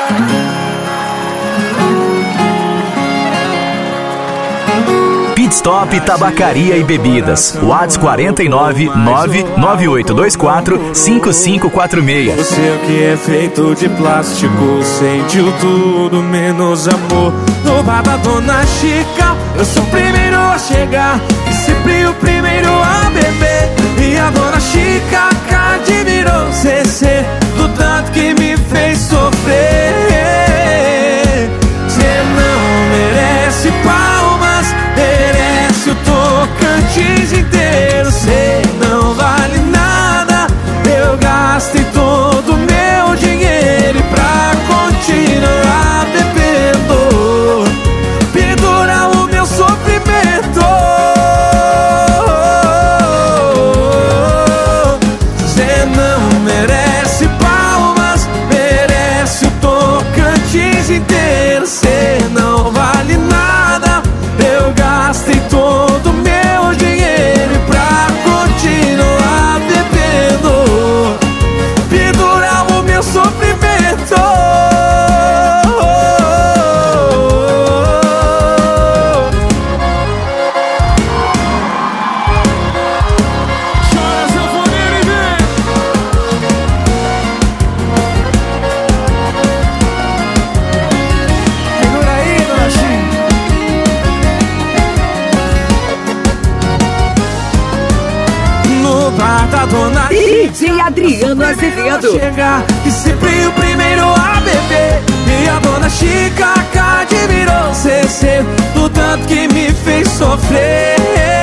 Pitstop Tabacaria e Bebidas. WhatsApp 49 99824 5546. Você que é feito de plástico sentiu tudo menos amor. No bar da Dona Chica, eu sou o primeiro a chegar e sempre o primeiro a beber. E a Dona Chica admirou CC do tanto que me fez sofrer. Cê não merece palmas, merece o Tocantins inteiro. Cê não vale nada, eu gastei todo o meu dinheiro pra continuar bebendo, pendurar o meu sofrimento. Cê não merece palmas, merece o Tocantins inteiro. Cê não vale nada, eu gastei todo o meu dinheiro pra continuar bebendo, pendurar o meu sofrimento. Chora, sanfoneiro, e vem! Segura aí, Dona Chica. No bar da Dona DJ Adriano Azevedo. chegar e sempre o primeiro a beber. E a Dona Chica admirou CC do tanto que me fez sofrer.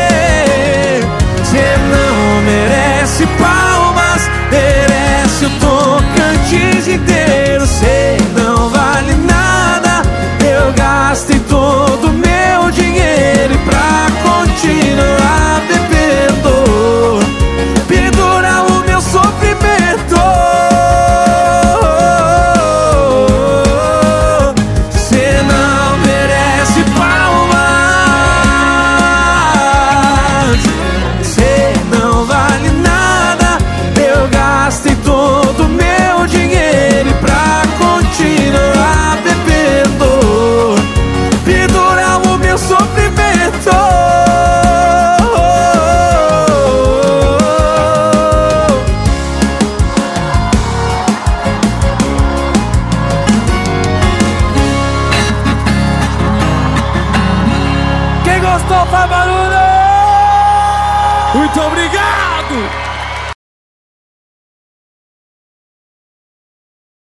Cê não merece palmas, merece o Tocantins inteiro. Cê não vale nada, eu gastei todo o meu dinheiro pra continuar bebendo, pendurar o meu sofrimento. Cê não merece palmas, cê não vale nada, eu gastei todo o meu dinheiro pra continuar bebendo, pendurar o meu sofrimento. Quem gostou faz barulho! Muito obrigado!